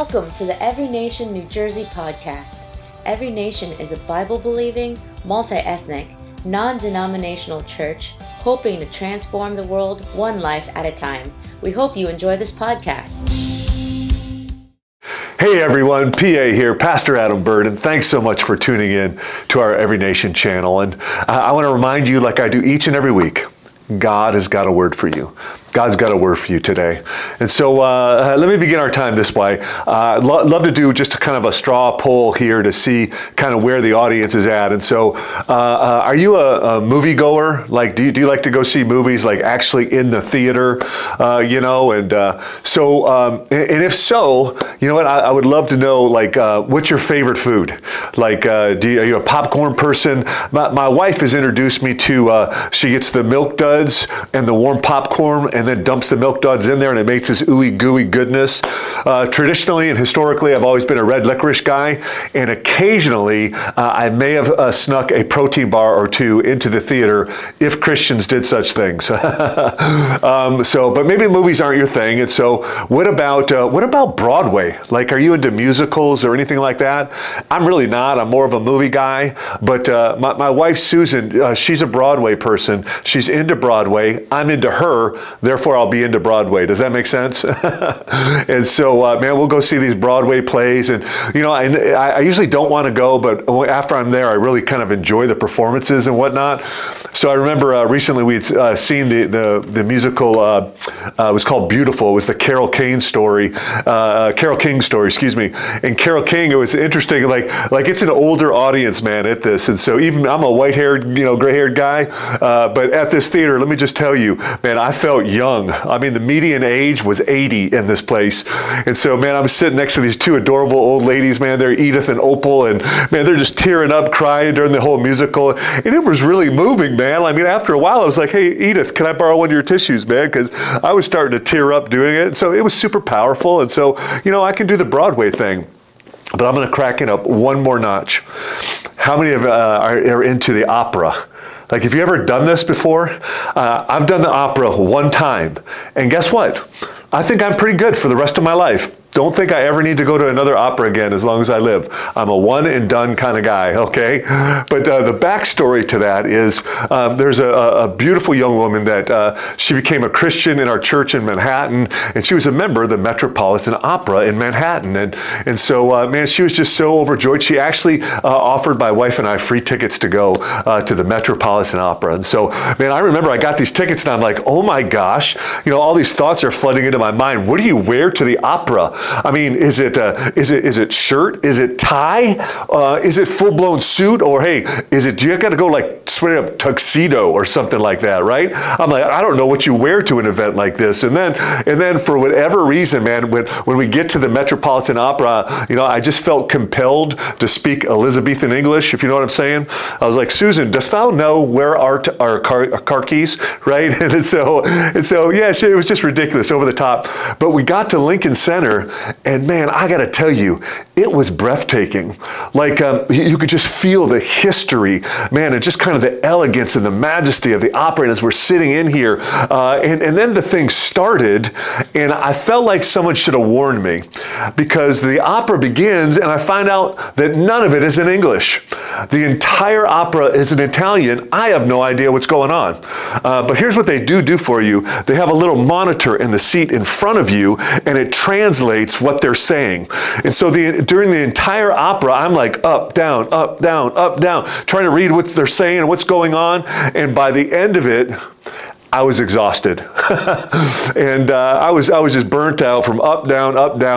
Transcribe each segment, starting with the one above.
Welcome to the Every Nation New Jersey podcast. Every Nation is a Bible-believing, multi-ethnic, non-denominational church hoping to transform the world one life at a time. We hope you enjoy this podcast. Hey everyone, PA here, Pastor Adam Bird, and thanks so much for tuning in to our Every Nation channel. And I want to remind you, like I do each and every week, God has got a word for you. God's got a word for you today. And so let me begin our time this way. Love to do just kind of a straw poll here to see kind of where the audience is at. And so are you a movie goer? Like, do you like to go see movies like actually in the theater, And if so, you know what, I would love to know, like, what's your favorite food? Like, are you a popcorn person? My wife has introduced me to, she gets the Milk Duds and the warm popcorn and then dumps the Milk Duds in there, and it makes this ooey gooey goodness. Traditionally and historically, I've always been a red licorice guy, and occasionally I may have snuck a protein bar or two into the theater if Christians did such things. But maybe movies aren't your thing. And so what about Broadway? Like, are you into musicals or anything like that? I'm really not. I'm more of a movie guy. But my wife, Susan, she's a Broadway person. She's into Broadway. I'm into her. Therefore, I'll be into Broadway. Does that make sense? And so, man, we'll go see these Broadway plays. And, I usually don't want to go, but after I'm there, I really kind of enjoy the performances and whatnot. So I remember recently we'd seen the musical, it was called Beautiful. It was the Carole King story, excuse me. And Carole King, it was interesting, like it's an older audience, man, at this. And so even I'm a white-haired, gray-haired guy, but at this theater, let me just tell you, man, I felt young. I mean, the median age was 80 in this place. And so, man, I was sitting next to these two adorable old ladies, man. They're Edith and Opal, and man, they're just tearing up, crying during the whole musical. And it was really moving, man. I mean, after a while, I was like, hey, Edith, can I borrow one of your tissues, man? Because I was starting to tear up doing it. So it was super powerful. And so, I can do the Broadway thing. But I'm going to crack it up one more notch. How many of are into the opera? Like, have you ever done this before? I've done the opera one time. And guess what? I think I'm pretty good for the rest of my life. Don't think I ever need to go to another opera again as long as I live. I'm a one and done kind of guy, okay? But the backstory to that is there's a beautiful young woman that she became a Christian in our church in Manhattan, and she was a member of the Metropolitan Opera in Manhattan. And so, man, she was just so overjoyed. She actually offered my wife and I free tickets to go to the Metropolitan Opera. And so, man, I remember I got these tickets, and I'm like, oh my gosh, all these thoughts are flooding into my mind. What do you wear to the opera? I mean, is it shirt? Is it tie? Is it full-blown suit? Or hey, do you got to go like straight up tuxedo or something like that, right? I'm like, I don't know what you wear to an event like this. And then for whatever reason, man, when we get to the Metropolitan Opera, I just felt compelled to speak Elizabethan English, if you know what I'm saying. I was like, Susan, dost thou know where art our car keys, right? And so yeah, it was just ridiculous, over the top. But we got to Lincoln Center, and man, I got to tell you, it was breathtaking. Like, you could just feel the history, man, and just kind of the elegance and the majesty of the opera. And as we're sitting in here, and then the thing started, and I felt like someone should have warned me, because the opera begins, and I find out that none of it is in English. The entire opera is in Italian. I have no idea what's going on. But here's what they do for you. They have a little monitor in the seat in front of you, and it translates what they're saying. And so during the entire opera, I'm like up, down, trying to read what they're saying and what's going on. And by the end of it, I was exhausted. And I was just burnt out from up, down.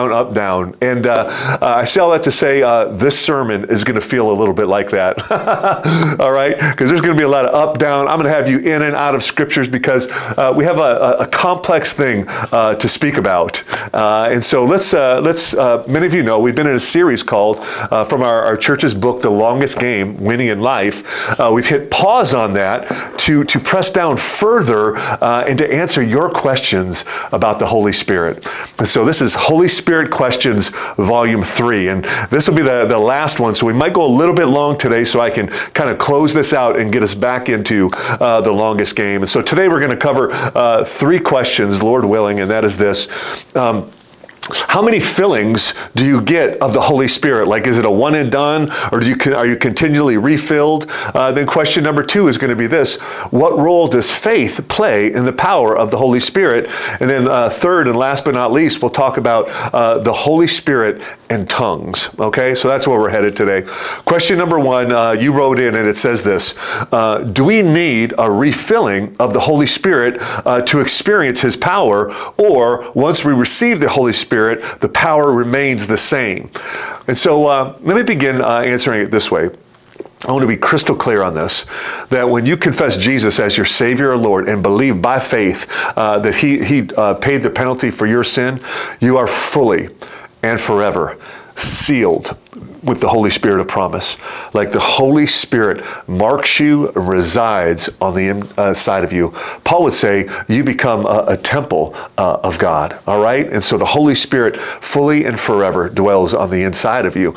And I say all that to say this sermon is going to feel a little bit like that. All right? Because there's going to be a lot of up, down. I'm going to have you in and out of scriptures because we have a complex thing to speak about. And so let's many of you know, we've been in a series called, from our church's book, The Longest Game, Winning in Life. We've hit pause on that to press down further and to answer your questions about the Holy Spirit. And so this is Holy Spirit Questions, Volume 3. And this will be the last one. So we might go a little bit long today so I can kind of close this out and get us back into the longest game. And so today we're going to cover 3 questions, Lord willing, and that is this. How How many fillings do you get of the Holy Spirit? Like, is it a one and done, or are you continually refilled? Then question number 2 is going to be this: what role does faith play in the power of the Holy Spirit? And then third and last but not least, we'll talk about the Holy Spirit and tongues. Okay, so that's where we're headed today. Question number 1, you wrote in, and it says this: do we need a refilling of the Holy Spirit to experience His power, or once we receive the Holy Spirit, the power remains the same? And so let me begin answering it this way. I want to be crystal clear on this, that when you confess Jesus as your Savior or Lord and believe by faith that He paid the penalty for your sin, you are fully and forever sealed with the Holy Spirit of promise. Like the Holy Spirit marks you and resides on the inside of you. Paul would say you become a temple of God. All right? And so the Holy Spirit fully and forever dwells on the inside of you.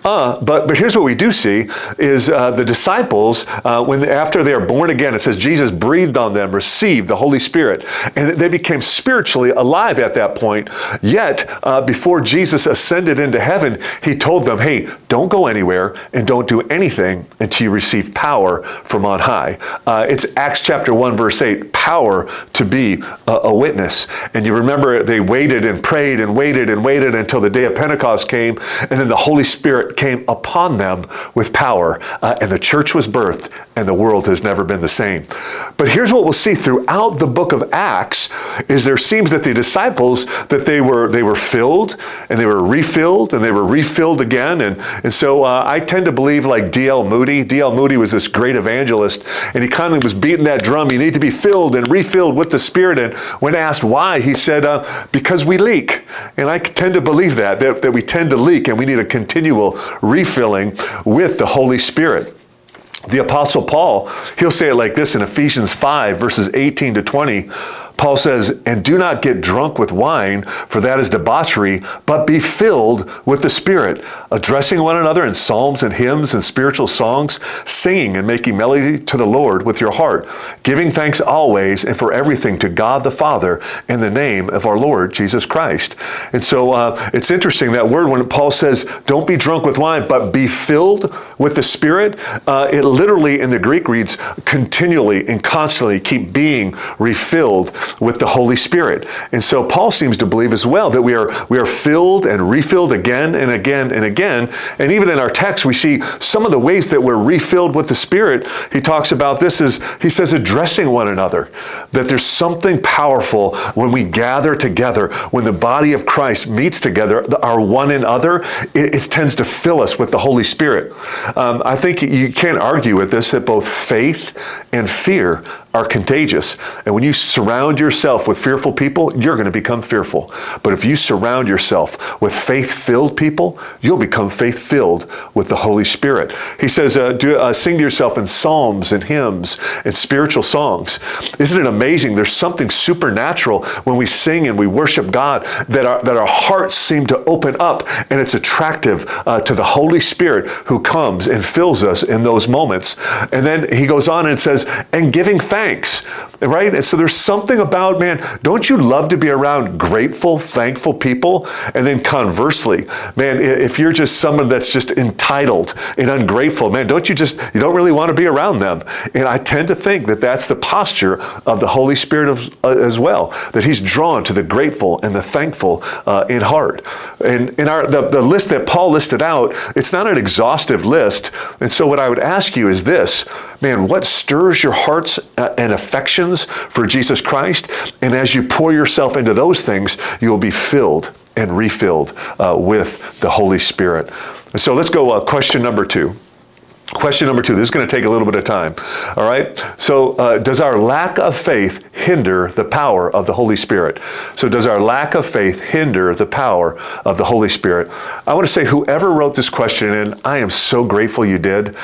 But here's what we do see is the disciples, after they are born again, it says Jesus breathed on them, received the Holy Spirit, and they became spiritually alive at that point. Yet, before Jesus ascended into heaven, He told them, hey, don't go anywhere and don't do anything until you receive power from on high. It's Acts chapter 1, verse 8, power to be a witness. And you remember they waited and prayed and waited until the day of Pentecost came, and then the Holy Spirit came upon them with power, and the church was birthed, and the world has never been the same. But here's what we'll see throughout the book of Acts, is there seems that the disciples, that they were filled, and they were refilled, and they were refilled again. And so I tend to believe like D.L. Moody. D.L. Moody was this great evangelist, and he kind of was beating that drum. You need to be filled and refilled with the Spirit. And when asked why, he said, because we leak. And I tend to believe that we tend to leak, and we need a continual refilling with the Holy Spirit. The Apostle Paul, he'll say it like this in Ephesians 5, verses 18 to 20. Paul says, and do not get drunk with wine, for that is debauchery, but be filled with the Spirit, addressing one another in psalms and hymns and spiritual songs, singing and making melody to the Lord with your heart, giving thanks always and for everything to God the Father in the name of our Lord Jesus Christ. And so it's interesting, that word when Paul says, don't be drunk with wine, but be filled with the Spirit, it literally in the Greek reads continually and constantly keep being refilled with the Holy Spirit. And so Paul seems to believe as well that we are filled and refilled again and again and again. And even in our text, we see some of the ways that we're refilled with the Spirit. He talks about this as, he says, addressing one another, that there's something powerful when we gather together, when the body of Christ meets together, our one another, it tends to fill us with the Holy Spirit. I think you can't argue with this, that both faith and fear are contagious. And when you surround yourself with fearful people, you're going to become fearful. But if you surround yourself with faith-filled people, you'll become faith-filled with the Holy Spirit. He says, sing to yourself in psalms and hymns and spiritual songs. Isn't it amazing? There's something supernatural when we sing and we worship God, that our hearts seem to open up, and it's attractive to the Holy Spirit who comes and fills us in those moments. And then he goes on and says, and giving thanks, right? And so there's something about, man, don't you love to be around grateful, thankful people? And then conversely, man, if you're just someone that's just entitled and ungrateful, man, you don't really want to be around them. And I tend to think that that's the posture of the Holy Spirit as well, that he's drawn to the grateful and the thankful in heart. And the list that Paul listed out, it's not an exhaustive list. And so what I would ask you is this, man, what stirs your hearts and affections for Jesus Christ? And as you pour yourself into those things, you'll be filled and refilled with the Holy Spirit. So let's go question number 2. Question number 2, this is going to take a little bit of time. All right? So does our lack of faith hinder the power of the Holy Spirit? So does our lack of faith hinder the power of the Holy Spirit? I want to say, whoever wrote this question in, I am so grateful you did.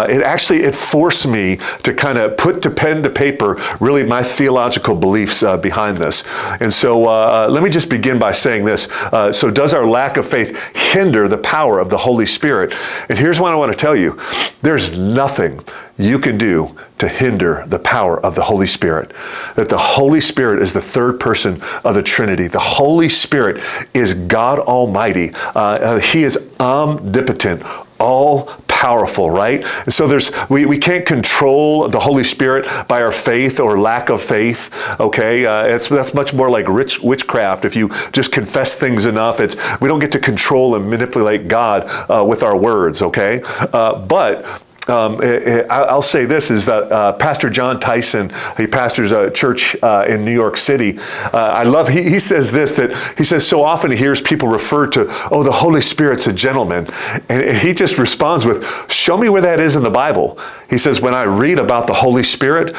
It forced me to kind of put to pen to paper really my theological beliefs behind this. And so let me just begin by saying this. So does our lack of faith hinder the power of the Holy Spirit? And here's what I want to tell you. There's nothing you can do to hinder the power of the Holy Spirit. That the Holy Spirit is the third person of the Trinity. The Holy Spirit is God Almighty. He is omnipotent, all powerful, right? And so we can't control the Holy Spirit by our faith or lack of faith, okay? That's much more like witchcraft. If you just confess things enough, we don't get to control and manipulate God with our words, okay? But I'll say this is that Pastor John Tyson, he pastors a church in New York City. I love, he says this, that he says so often he hears people refer to, oh, the Holy Spirit's a gentleman. And he just responds with, show me where that is in the Bible. He says, when I read about the Holy Spirit,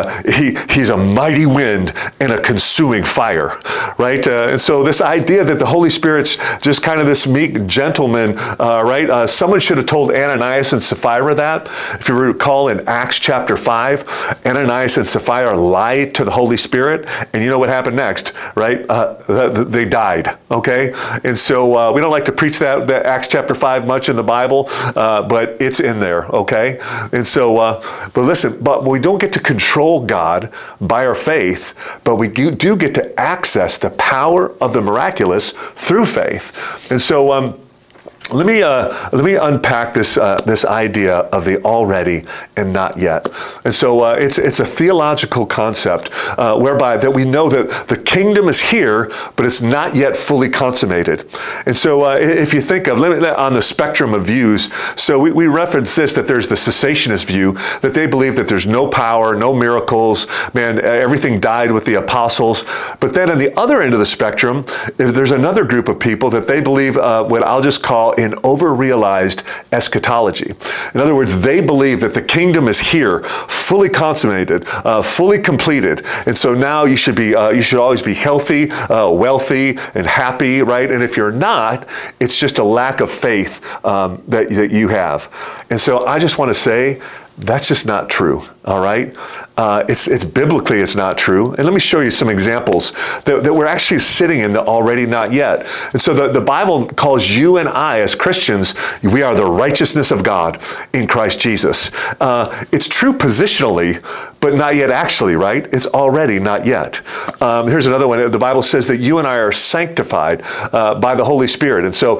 he's a mighty wind and a consuming fire, right? And so this idea that the Holy Spirit's just kind of this meek gentleman, right? Someone should have told Ananias and Sapphira that. If you recall in Acts chapter 5, Ananias and Sapphira lied to the Holy Spirit, and you know what happened next, right? They died, okay? And so we don't like to preach that Acts chapter 5 much in the Bible, but it's in there, okay? And so, but listen, but we don't get to control God by our faith, but we do get to access the power of the miraculous through faith. And so, let me unpack this idea of the already and not yet. And so it's a theological concept whereby that we know that the kingdom is here, but it's not yet fully consummated. And so if you think of on the spectrum of views, so we reference this, that there's the cessationist view, that they believe that there's no power, no miracles, man, everything died with the apostles. But then on the other end of the spectrum, there's another group of people that they believe what I'll just call in over-realized eschatology. In other words, they believe that the kingdom is here, fully consummated, fully completed, and so now you should always be healthy, wealthy, and happy, right? And if you're not, it's just a lack of faith that you have. And so I just want to say, that's just not true, all right? It's biblically, it's not true. And let me show you some examples that we're actually sitting in the already not yet. And so the Bible calls you and I as Christians, we are the righteousness of God in Christ Jesus. It's true positionally, but not yet actually, right? It's already not yet. Here's another one. The Bible says that you and I are sanctified by the Holy Spirit. And so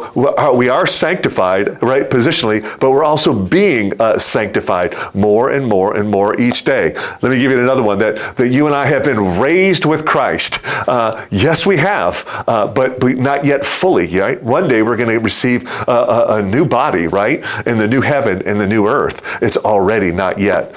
we are sanctified, right, positionally, but we're also being sanctified more and more and more each day. Let me give you another one, that you and I have been raised with Christ. Yes, we have, but not yet fully, right? One day we're going to receive a new body, right? In the new heaven and the new earth. It's already not yet.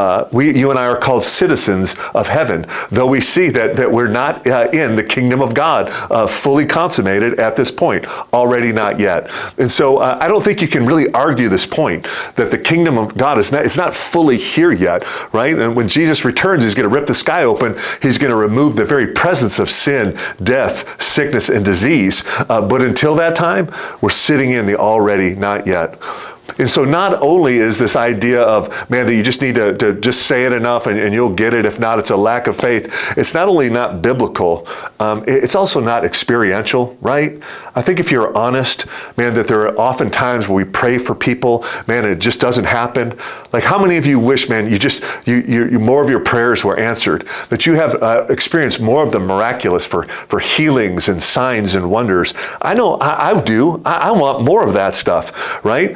You and I are called citizens of heaven, though we see that we're not in the kingdom of God fully consummated at this point. Already not yet. And so I don't think you can really argue this point, that the kingdom of God it's not fully here yet, right? And when Jesus returns, he's going to rip the sky open. He's going to remove the very presence of sin, death, sickness, and disease. But until that time, we're sitting in the already not yet. And so not only is this idea of, man, that you just need to just say it enough and you'll get it. If not, it's a lack of faith. It's not only not biblical, it's also not experiential, right? I think if you're honest, man, that there are often times where we pray for people, man, and it just doesn't happen. Like how many of you wish, man, you more of your prayers were answered, that you have experienced more of the miraculous for healings and signs and wonders? I know I do. I want more of that stuff, right?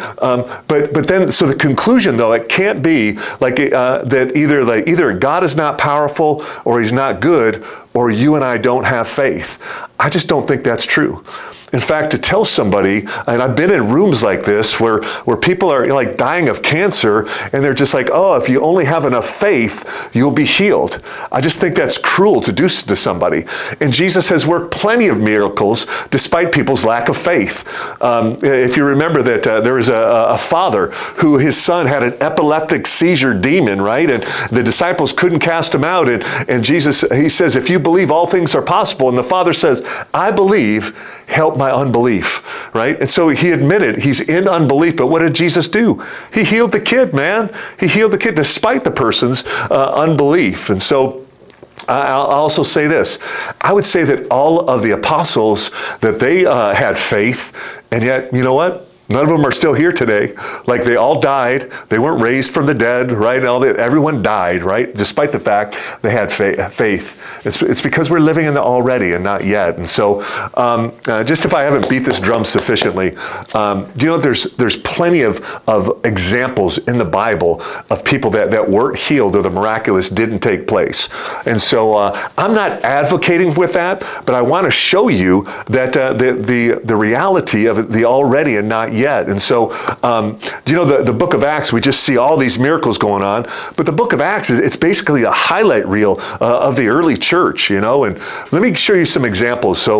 But then, so the conclusion, though, it can't be like that either God is not powerful or he's not good or you and I don't have faith. I just don't think that's true. In fact, to tell somebody, and I've been in rooms like this where people are like dying of cancer and they're just like, oh, if you only have enough faith, you'll be healed. I just think that's cruel to do to somebody. And Jesus has worked plenty of miracles despite people's lack of faith. If you remember that there was a father who his son had an epileptic seizure demon, right? And the disciples couldn't cast him out. And Jesus, he says, if you believe, all things are possible. And the father says, I believe, help my unbelief, right? And so he admitted he's in unbelief, but what did Jesus do? He healed the kid, man. He healed the kid despite the person's unbelief. And so I'll also say this. I would say that all of the apostles, that they had faith, and yet, you know what? None of them are still here today. Like, they all died. They weren't raised from the dead, right? Everyone died, right? Despite the fact they had faith. It's because we're living in the already and not yet. And so, just if I haven't beat this drum sufficiently, do you know there's plenty of examples in the Bible of people that weren't healed or the miraculous didn't take place. And so I'm not advocating with that, but I want to show you that the reality of the already and not yet. And so, you know, the book of Acts, we just see all these miracles going on, but the book of Acts, it's basically a highlight reel of the early church, you know. And let me show you some examples. So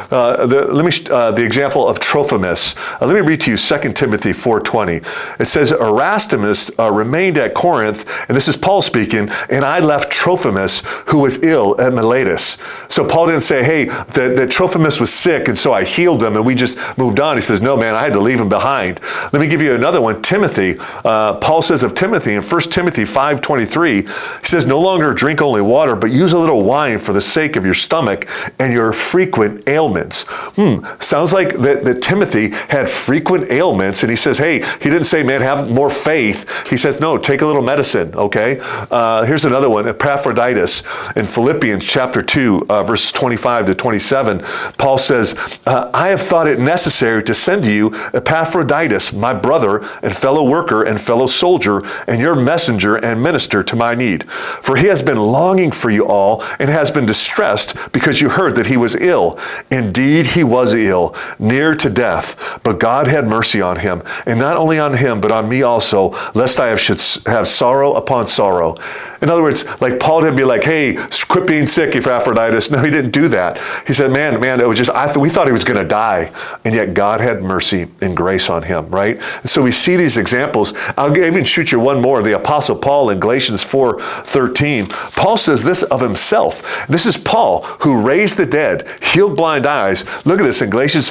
the example of Trophimus. Let me read to you 2 Timothy 4:20. It says, Erasmus remained at Corinth, and this is Paul speaking, and I left Trophimus, who was ill at Miletus. So Paul didn't say, hey, that Trophimus was sick, and so I healed him, and we just moved on. He says, no, man, I had to leave him behind. Let me give you another one, Timothy. Paul says of Timothy in 1 Timothy 5:23, he says, no longer drink only water, but use a little wine for the sake of your stomach and your frequent ailments. Sounds like that Timothy had frequent ailments, and he says, hey, he didn't say, man, have more faith. He says, no, take a little medicine, okay? Here's another one, Epaphroditus. In Philippians chapter 2, verses 25 to 27, Paul says, I have thought it necessary to send to you Epaphroditus, my brother and fellow worker and fellow soldier, and your messenger and minister to my need. For he has been longing for you all and has been distressed because you heard that he was ill. Indeed, he was ill, near to death, but God had mercy on him, and not only on him, but on me also, lest I should have sorrow upon sorrow. In other words, like Paul didn't be like, hey, quit being sick, Epaphroditus. No, he didn't do that. He said, man, it was just, we thought he was going to die, and yet God had mercy and grace on him, right? And so we see these examples. I'll even shoot you one more. The Apostle Paul in Galatians 4:13. Paul says this of himself. This is Paul who raised the dead, healed blind eyes. Look at this in Galatians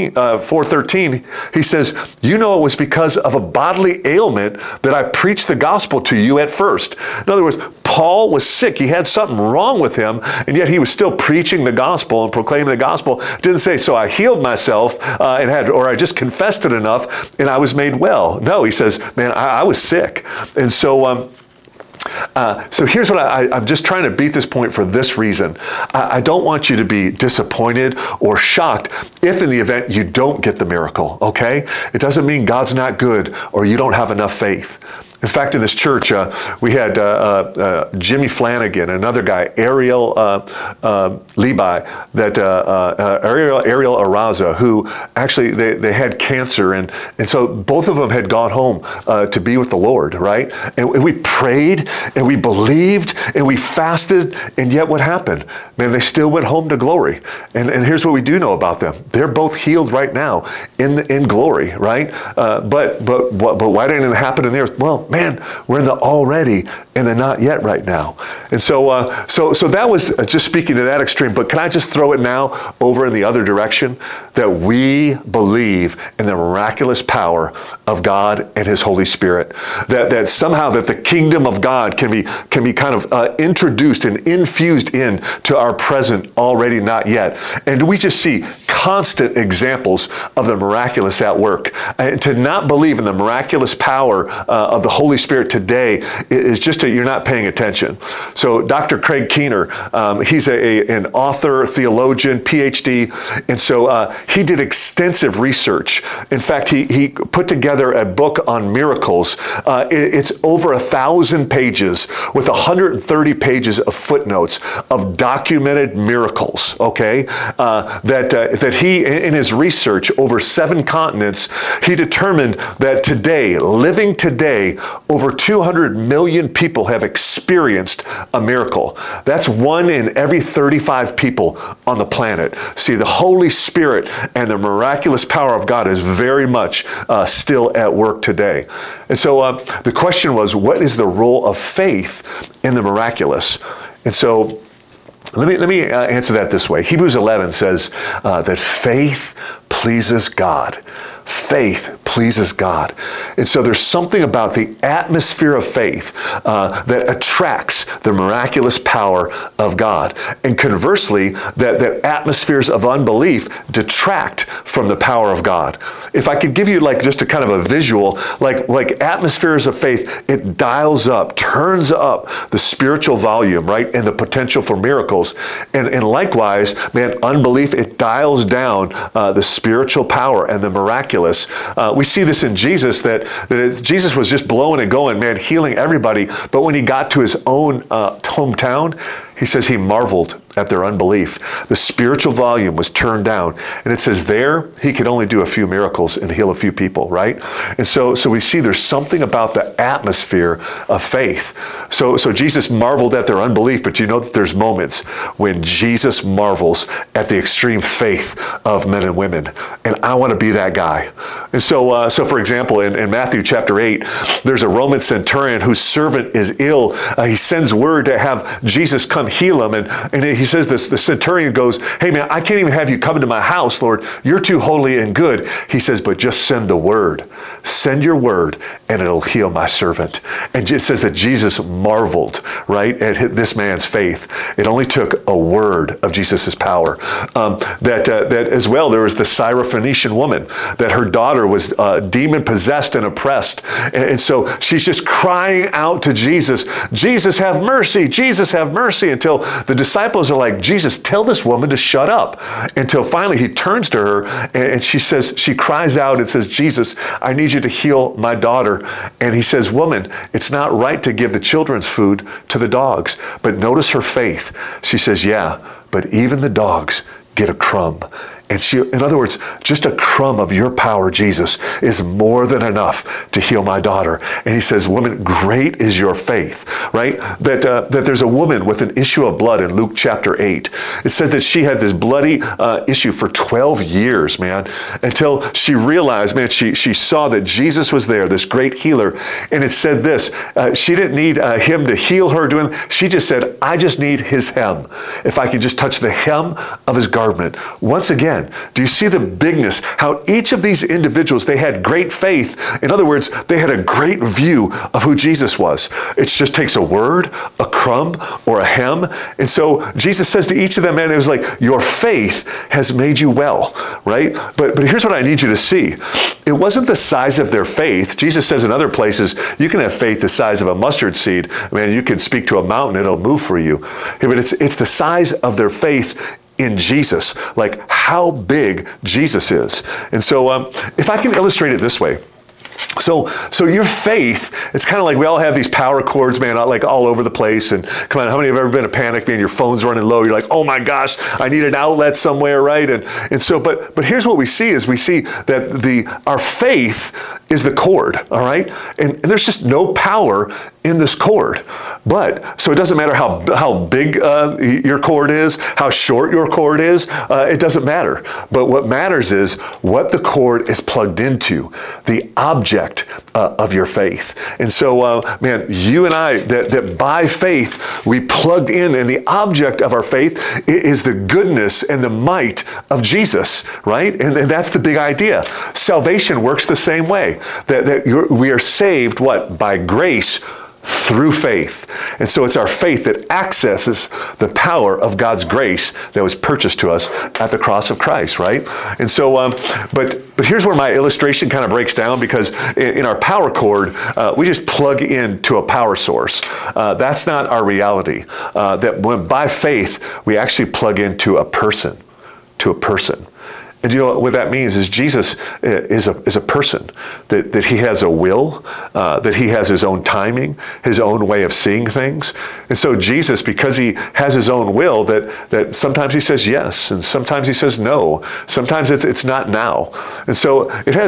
4:13. He says, you know it was because of a bodily ailment that I preached the gospel to you at first. In other words, Paul was sick. He had something wrong with him, and yet he was still preaching the gospel and proclaiming the gospel. Didn't say, so I healed myself or I just confessed it enough and I was made well. No, he says, man, I was sick. And so here's what I'm just trying to beat this point for this reason. I don't want you to be disappointed or shocked if in the event you don't get the miracle, okay? It doesn't mean God's not good or you don't have enough faith. In fact, in this church, we had Jimmy Flanagan, another guy, Ariel Levi, Ariel Araza, who actually they had cancer, and so both of them had gone home to be with the Lord, right? And we prayed, and we believed, and we fasted, and yet what happened? Man, they still went home to glory. And here's what we do know about them: they're both healed right now in glory, right? But why didn't it happen in the earth? Well, man, we're in the already and the not yet right now. And so that was just speaking to that extreme. But can I just throw it now over in the other direction? That we believe in the miraculous power of God and His Holy Spirit. That somehow that the kingdom of God can be kind of introduced and infused into our present already not yet. And we just see constant examples of the miraculous at work. And to not believe in the miraculous power of the Holy Spirit today is just you're not paying attention. So Dr. Craig Keener, he's an author, theologian, PhD, and so he did extensive research. In fact, he put together a book on miracles. It's over 1,000 pages with 130 pages of footnotes of documented miracles, okay? That he, in his research over 7 continents, he determined that today, living today, over 200 million people have experienced a miracle. That's 1 in every 35 people on the planet. See, the Holy Spirit and the miraculous power of God is very much still at work today. And so the question was, what is the role of faith in the miraculous? And so let me answer that this way. Hebrews 11 says that faith pleases God. Faith pleases God. And so there's something about the atmosphere of faith that attracts the miraculous power of God. And conversely, that atmospheres of unbelief detract from from the power of God. If I could give you like just a kind of a visual, like atmospheres of faith, it dials up, turns up the spiritual volume, right, and the potential for miracles. And likewise, man, unbelief, it dials down the spiritual power and the miraculous. We see this in Jesus, that Jesus was just blowing and going, man, healing everybody. But when he got to his own hometown, he says he marveled at their unbelief. The spiritual volume was turned down. And it says there, he could only do a few miracles and heal a few people, right? And so we see there's something about the atmosphere of faith. So Jesus marveled at their unbelief, but you know that there's moments when Jesus marvels at the extreme faith of men and women. And I want to be that guy. And so for example, in Matthew chapter 8, there's a Roman centurion whose servant is ill. He sends word to have Jesus come heal him. And he says this, the centurion goes, hey man, I can't even have you come into my house, Lord. You're too holy and good. He says, but just send the word. Send your word and it'll heal my servant. And it says that Jesus marveled, right, at this man's faith. It only took a word of Jesus' power. That as well, there was the Syrophoenician woman, that her daughter was demon possessed and oppressed. And so she's just crying out to Jesus, Jesus, have mercy, Jesus, have mercy, until the disciples are like, Jesus, tell this woman to shut up. Until finally he turns to her and she cries out and says, Jesus, I need you to heal my daughter. And he says, woman, it's not right to give the children's food to the dogs. But notice her faith. She says, yeah, but even the dogs get a crumb. And in other words, just a crumb of your power, Jesus, is more than enough to heal my daughter. And he says, woman, great is your faith, right? That there's a woman with an issue of blood in Luke chapter 8. It says that she had this bloody issue for 12 years, man, until she realized, man, she saw that Jesus was there, this great healer. And it said this, she didn't need him to heal her. She just said, I just need his hem. If I can just touch the hem of his garment. Once again, do you see the bigness? How each of these individuals, they had great faith. In other words, they had a great view of who Jesus was. It just takes a word, a crumb, or a hem. And so Jesus says to each of them, man, it was like, your faith has made you well, right? But here's what I need you to see. It wasn't the size of their faith. Jesus says in other places, you can have faith the size of a mustard seed. Man, you can speak to a mountain, it'll move for you. But it's the size of their faith in Jesus, like how big Jesus is. And so if I can illustrate it this way. So your faith, it's kind of like we all have these power cords, man, like all over the place. And come on, how many have ever been in a panic, man? Your phone's running low. You're like, oh my gosh, I need an outlet somewhere, right? And so, but here's what we see that our faith is the cord, all right? And there's just no power in this cord. But, so it doesn't matter how big your cord is, how short your cord is, it doesn't matter. But what matters is what the cord is plugged into, the object of your faith. And so, man, you and I, that by faith, we plug in, and the object of our faith is the goodness and the might of Jesus, right? And that's the big idea. Salvation works the same way, we are saved, what? By grace, through faith. And so it's our faith that accesses the power of God's grace that was purchased to us at the cross of Christ, right? And so, but here's where my illustration kind of breaks down, because in our power cord, we just plug into a power source. That's not our reality. That when by faith, we actually plug into a person, And you know what that means is Jesus is a person, that he has a will, that he has his own timing, his own way of seeing things. And so Jesus, because he has his own will, that sometimes he says yes, and sometimes he says no. Sometimes it's not now. And so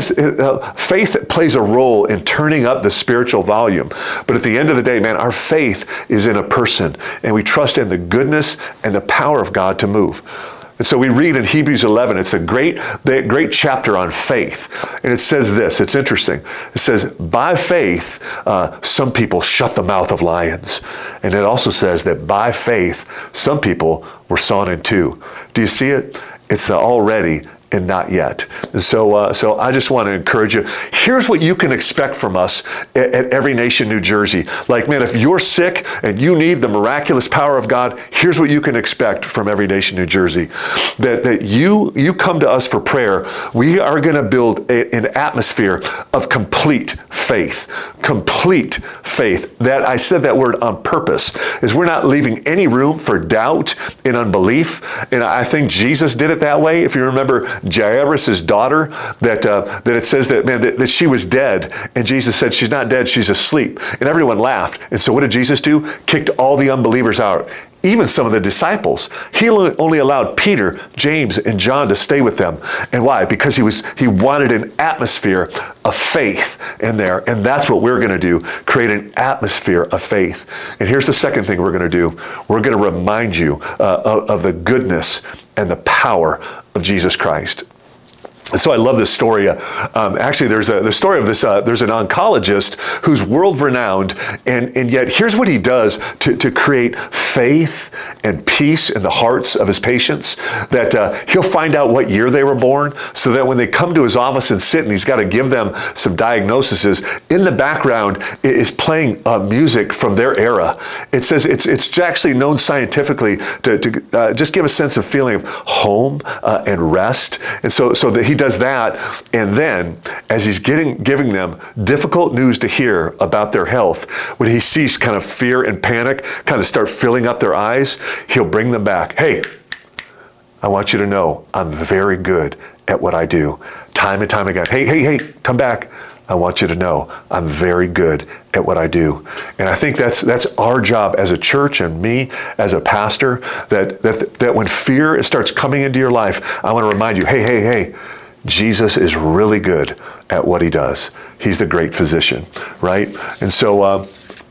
faith plays a role in turning up the spiritual volume. But at the end of the day, man, our faith is in a person, and we trust in the goodness and the power of God to move. And so we read in Hebrews 11, it's a great chapter on faith. And it says this, it's interesting. It says, by faith, some people shut the mouth of lions. And it also says that by faith, some people were sawn in two. Do you see it? It's the already and not yet. And so I just want to encourage you. Here's what you can expect from us at Every Nation New Jersey. Like, man, if you're sick and you need the miraculous power of God, here's what you can expect from Every Nation New Jersey. That you come to us for prayer. We are going to build an atmosphere of complete faith. Complete faith. That I said that word on purpose, is we're not leaving any room for doubt and unbelief. And I think Jesus did it that way. If you remember Jairus' daughter, that it says that she was dead, and Jesus said, she's not dead, she's asleep. And everyone laughed. And so what did Jesus do? Kicked all the unbelievers out. Even some of the disciples. He only allowed Peter, James, and John to stay with them. And why? Because he wanted an atmosphere of faith in there. And that's what we're going to do. Create an atmosphere of faith. And here's the second thing we're going to do. We're going to remind you of the goodness and the power of Jesus Christ. So I love this story. Actually, there's the story of this. There's an oncologist who's world-renowned, and yet here's what he does to create faith and peace in the hearts of his patients. That he'll find out what year they were born, so that when they come to his office and sit, and he's got to give them some diagnoses, in the background is playing music from their era. It says it's actually known scientifically to just give a sense of feeling of home and rest, and so that he does that, and then as he's giving them difficult news to hear about their health, when he sees kind of fear and panic kind of start filling up their eyes, he'll bring them back. Hey, I want you to know I'm very good at what I do. Time and time again. Hey, come back. I want you to know I'm very good at what I do. And I think that's our job as a church, and me as a pastor, that when fear starts coming into your life, I want to remind you, hey, Jesus is really good at what he does. He's the great physician, right? And so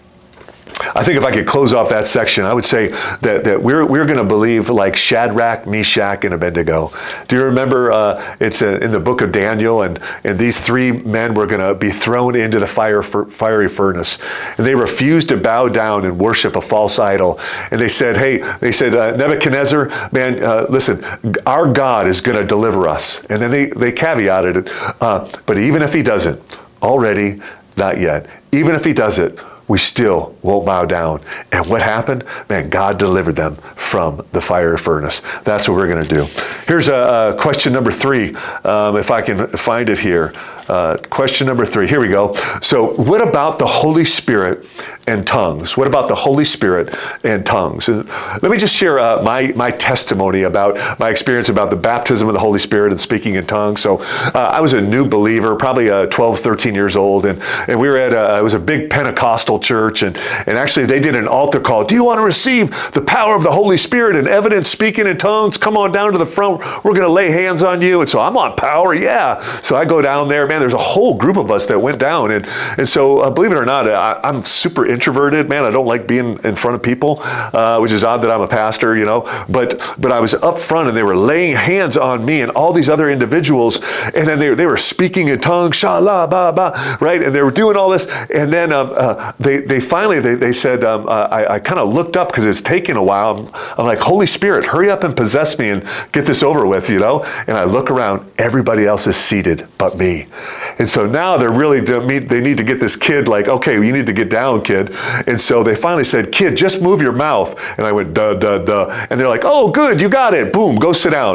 I think if I could close off that section, I would say that we're going to believe like Shadrach, Meshach, and Abednego. Do you remember it's in the book of Daniel, and these three men were going to be thrown into the fiery furnace. And they refused to bow down and worship a false idol. And they said, Nebuchadnezzar, man, listen, our God is going to deliver us. And then they caveated it, but even if he doesn't, already, not yet. Even if he does it, we still won't bow down. And what happened? Man, God delivered them from the fiery furnace. That's what we're going to do. Here's a question number 3, if I can find it here. Question number 3. Here we go. So what about the Holy Spirit and tongues? What about the Holy Spirit and tongues? And let me just share my testimony about my experience about the baptism of the Holy Spirit and speaking in tongues. So I was a new believer, probably 12, 13 years old, and we were at it was a big Pentecostal church, and actually they did an altar call. Do you want to receive the power of the Holy Spirit and evidence speaking in tongues? Come on down to the front. We're going to lay hands on you. And so I'm on power, yeah. So I go down there. Man, there's a whole group of us that went down, and so believe it or not, I'm super introverted. Man, I don't like being in front of people, which is odd that I'm a pastor, But I was up front, and they were laying hands on me and all these other individuals, and then they were speaking in tongues, shala ba ba, right? And they were doing all this, and then they finally said, I kind of looked up because it's taken a while. I'm like, Holy Spirit, hurry up and possess me and get this over with, And I look around, everybody else is seated but me. And so now they need to get this kid, like, okay, you need to get down, kid. And so they finally said, kid, just move your mouth. And I went, duh, duh, duh. And they're like, oh, good, you got it. Boom, go sit down.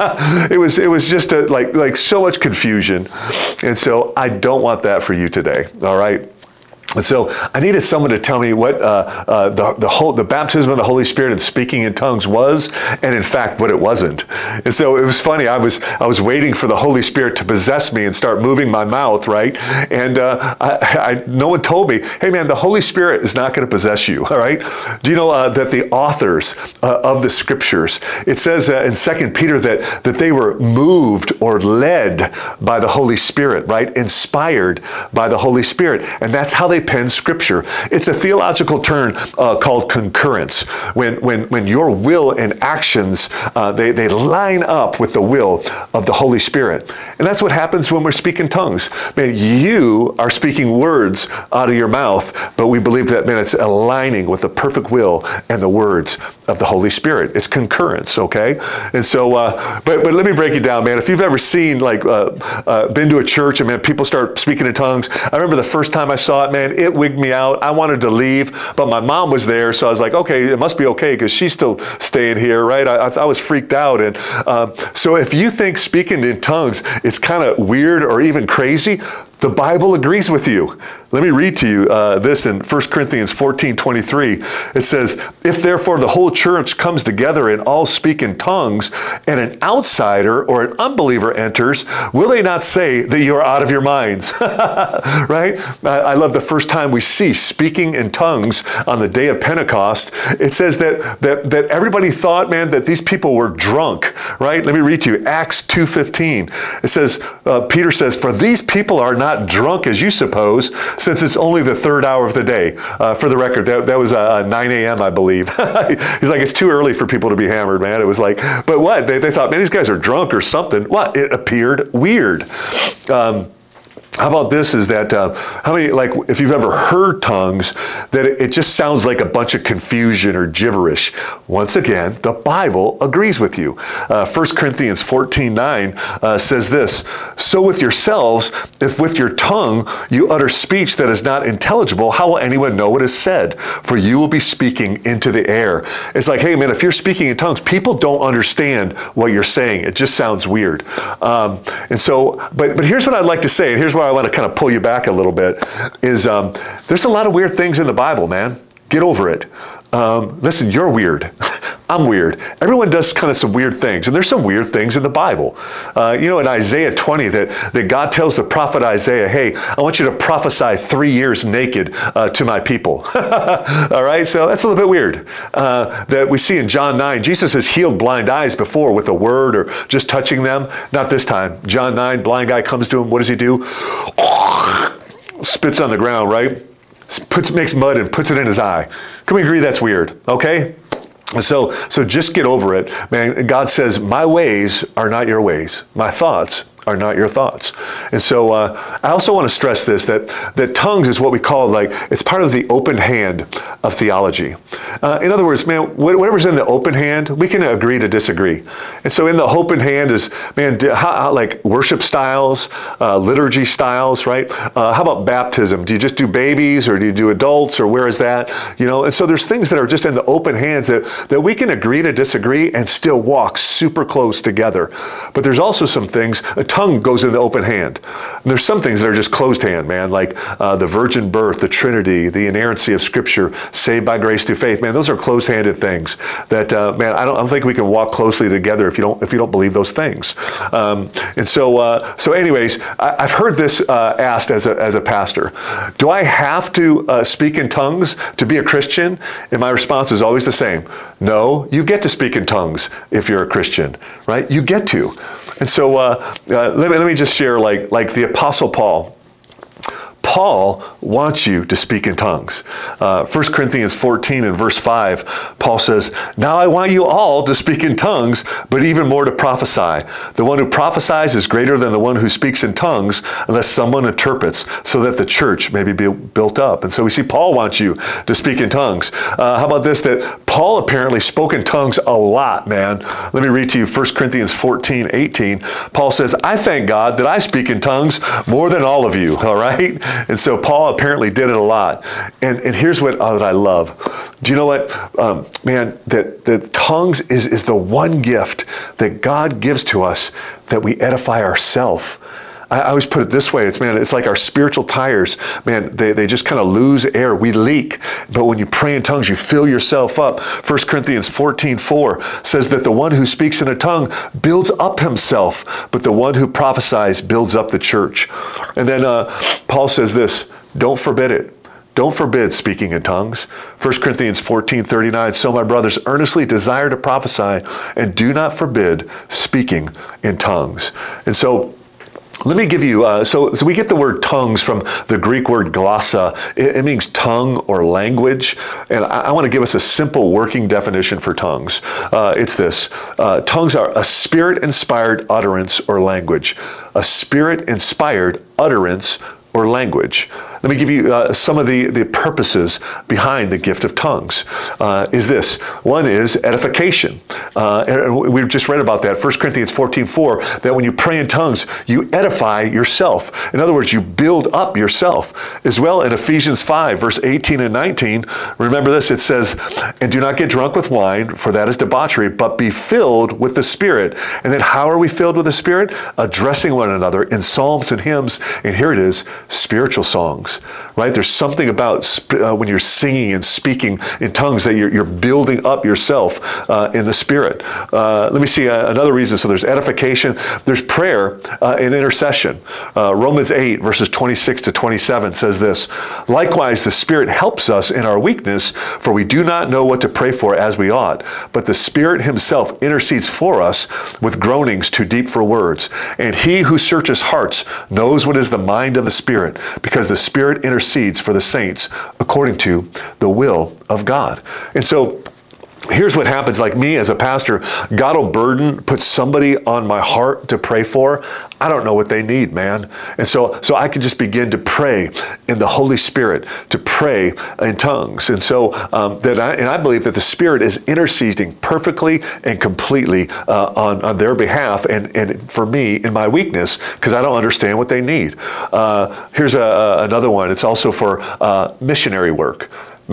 It was just like so much confusion. And so I don't want that for you today, all right? And so I needed someone to tell me what the baptism of the Holy Spirit and speaking in tongues was, and in fact what it wasn't. And so it was funny. I was waiting for the Holy Spirit to possess me and start moving my mouth, right? And no one told me, hey man, the Holy Spirit is not going to possess you, all right? Do you know that the authors of the Scriptures, it says in 2 Peter that they were moved or led by the Holy Spirit, right? Inspired by the Holy Spirit, and that's how they pen Scripture. It's a theological term called concurrence. When your will and actions they line up with the will of the Holy Spirit, and that's what happens when we're speaking tongues. Man, you are speaking words out of your mouth, but we believe that it's aligning with the perfect will and the words of the Holy Spirit. It's concurrence, okay? And so, but let me break it down, man. If you've ever seen, like, been to a church and, man, people start speaking in tongues. I remember the first time I saw it, man, it wigged me out. I wanted to leave, but my mom was there, so I was like, okay, it must be okay because she's still staying here, right? I was freaked out. And so if you think speaking in tongues is kind of weird or even crazy, the Bible agrees with you. Let me read to you this in 1 Corinthians 14:23. It says, if therefore the whole church comes together and all speak in tongues, and an outsider or an unbeliever enters, will they not say that you are out of your minds? Right? I love the first time we see speaking in tongues on the day of Pentecost. It says that everybody thought, man, that these people were drunk, right? Let me read to you Acts 2:15. It says, Peter says, for these people are not drunk as you suppose, since it's only the third hour of the day. For the record, that was 9 a.m., I believe. He's like, it's too early for people to be hammered, man. It was like, but what? They thought, man, these guys are drunk or something. What? It appeared weird. How about this is that, how many, like, if you've ever heard tongues, that it just sounds like a bunch of confusion or gibberish. Once again, the Bible agrees with you. 1 Corinthians 14:9 says this, so with yourselves, if with your tongue you utter speech that is not intelligible, how will anyone know what is said? For you will be speaking into the air. It's like, hey, man, if you're speaking in tongues, people don't understand what you're saying. It just sounds weird. And so, but here's what I'd like to say, and here's where I want to kind of pull you back a little bit, is there's a lot of weird things in the Bible, man. Get over it. Listen, you're weird. I'm weird. Everyone does kind of some weird things, and there's some weird things in the Bible. In Isaiah 20, that God tells the prophet Isaiah, hey, I want you to prophesy 3 years naked to my people. All right, so that's a little bit weird. That we see in John 9, Jesus has healed blind eyes before with a word or just touching them. Not this time. John 9, blind guy comes to him. What does he do? Spits on the ground, right? Makes mud and puts it in his eye. Can we agree that's weird? Okay? So just get over it, man. God says, my ways are not your ways. My thoughts are not your thoughts. And so I also want to stress this, that tongues is what we call, like, it's part of the open hand of theology. In other words, man, whatever's in the open hand, we can agree to disagree. And so in the open hand is, man, how, like worship styles, liturgy styles, right? How about baptism? Do you just do babies or do you do adults, or where is that? And so there's things that are just in the open hands that we can agree to disagree and still walk super close together. But there's also some things, a tongue goes in the open hand. And there's some things that are just closed hand, man, like the virgin birth, the Trinity, the inerrancy of Scripture, saved by grace through faith. Man, those are closed-handed things that, man, I don't think we can walk closely together if you don't believe those things. And so anyways, I've heard this asked as a pastor. Do I have to speak in tongues to be a Christian? And my response is always the same. No, you get to speak in tongues if you're a Christian, right? You get to. And so let me just share, like the Apostle Paul. Paul wants you to speak in tongues. 1 Corinthians 14 and verse 5, Paul says, now I want you all to speak in tongues, but even more to prophesy. The one who prophesies is greater than the one who speaks in tongues, unless someone interprets, so that the church may be built up. And so we see Paul wants you to speak in tongues. How about this, that Paul apparently spoke in tongues a lot, man. Let me read to you 1 Corinthians 14:18. Paul says, I thank God that I speak in tongues more than all of you, all right? And so Paul apparently did it a lot. And here's what that I love. Do you know what, man, that tongues is the one gift that God gives to us that we edify ourselves. I always put it this way. It's like our spiritual tires. Man, they just kind of lose air. We leak. But when you pray in tongues, you fill yourself up. 1 Corinthians 14:4 says that the one who speaks in a tongue builds up himself, but the one who prophesies builds up the church. And then Paul says this, don't forbid it. Don't forbid speaking in tongues. 1 Corinthians 14:39, so my brothers earnestly desire to prophesy and do not forbid speaking in tongues. And so let me give you, so we get the word tongues from the Greek word glossa. It means tongue or language. And I want to give us a simple working definition for tongues. It's this. Tongues are a spirit-inspired utterance or language. A spirit-inspired utterance or language. Let me give you some of the purposes behind the gift of tongues. Is this. One is edification. And we've just read about that, 1 Corinthians 14:4, that when you pray in tongues, you edify yourself. In other words, you build up yourself. As well in Ephesians 5, verse 18 and 19, remember this, it says, "And do not get drunk with wine, for that is debauchery, but be filled with the Spirit." And then how are we filled with the Spirit? Addressing one another in psalms and hymns, and here it is, spiritual songs, right? There's something about when you're singing and speaking in tongues that you're building up yourself in the Spirit. Let me see another reason. So there's edification, there's prayer and intercession. Romans 8, verses 26 to 27 says this, "Likewise, the Spirit helps us in our weakness, for we do not know what to pray for as we ought, but the Spirit himself intercedes for us with groanings too deep for words. And he who searches hearts knows what is the mind of the Spirit, because the Spirit intercedes for the saints according to the will of God." And so here's what happens. Like me as a pastor, God will put somebody on my heart to pray for. I don't know what they need, man. And so I can just begin to pray in the Holy Spirit, to pray in tongues. And so I believe that the Spirit is interceding perfectly and completely on their behalf and for me in my weakness, because I don't understand what they need. Here's another one. It's also for missionary work.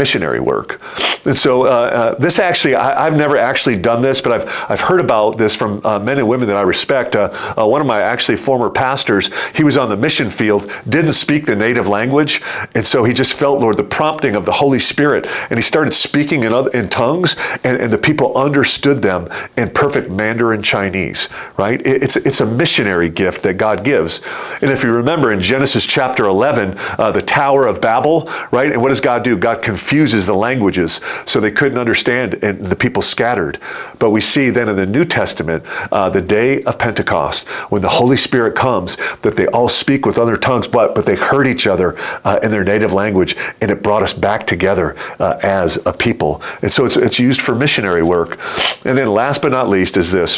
And so this actually, I've never actually done this, but I've heard about this from men and women that I respect. One of my actually former pastors, he was on the mission field, didn't speak the native language, and so he just felt, Lord, the prompting of the Holy Spirit, and he started speaking in tongues, and the people understood them in perfect Mandarin Chinese, right? It's a missionary gift that God gives. And if you remember in Genesis chapter 11, the Tower of Babel, right? And what does God do? God confuses the languages so they couldn't understand, and the people scattered. But we see then in the New Testament, the day of Pentecost, when the Holy Spirit comes, that they all speak with other tongues, but they heard each other in their native language, and it brought us back together as a people. And so it's used for missionary work. And then last but not least is this.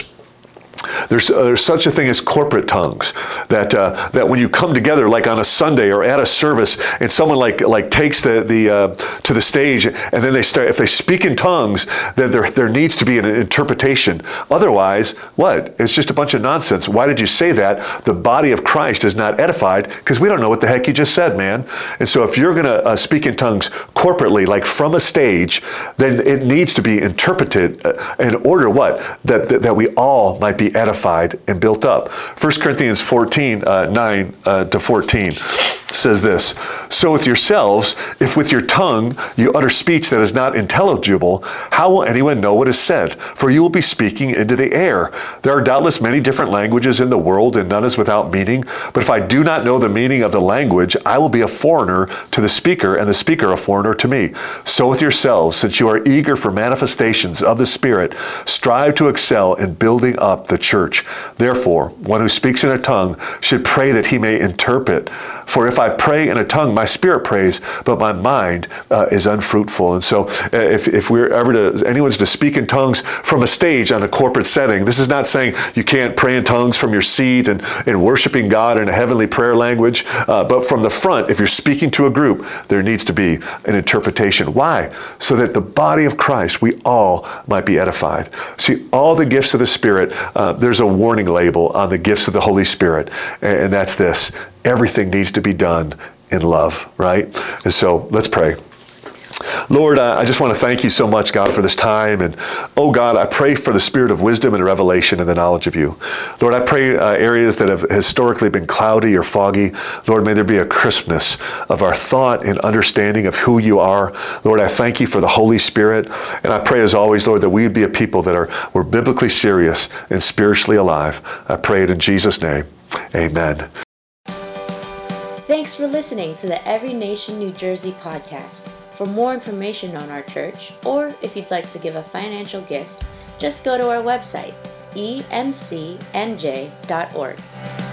There's such a thing as corporate tongues, that when you come together, like on a Sunday or at a service, and someone like takes to the stage, and then if they speak in tongues, then there needs to be an interpretation. Otherwise, what? It's just a bunch of nonsense. Why did you say that? The body of Christ is not edified because we don't know what the heck you just said, man. And so if you're going to speak in tongues corporately, like from a stage, then it needs to be interpreted in order what? That we all might be edified and built up. 1 Corinthians 14, 9 to 14 says this, "So with yourselves, if with your tongue you utter speech that is not intelligible, how will anyone know what is said? For you will be speaking into the air. There are doubtless many different languages in the world, and none is without meaning. But if I do not know the meaning of the language, I will be a foreigner to the speaker, and the speaker a foreigner to me. So with yourselves, since you are eager for manifestations of the Spirit, strive to excel in building up the church. Therefore, one who speaks in a tongue should pray that he may interpret. For if I pray in a tongue, my spirit prays, but my mind is unfruitful." And so if we're anyone's to speak in tongues from a stage on a corporate setting, this is not saying you can't pray in tongues from your seat and worshiping God in a heavenly prayer language. But from the front, if you're speaking to a group, there needs to be an interpretation. Why? So that the body of Christ, we all might be edified. See, all the gifts of the Spirit, there's a warning label on the gifts of the Holy Spirit, and that's this. Everything needs to be done in love, right? And so let's pray. Lord, I just want to thank you so much, God, for this time. And, oh, God, I pray for the spirit of wisdom and revelation and the knowledge of you. Lord, I pray areas that have historically been cloudy or foggy. Lord, may there be a crispness of our thought and understanding of who you are. Lord, I thank you for the Holy Spirit. And I pray, as always, Lord, that we would be a people that we're biblically serious and spiritually alive. I pray it in Jesus' name. Amen. Thanks for listening to the Every Nation New Jersey podcast. For more information on our church, or if you'd like to give a financial gift, just go to our website, emcnj.org.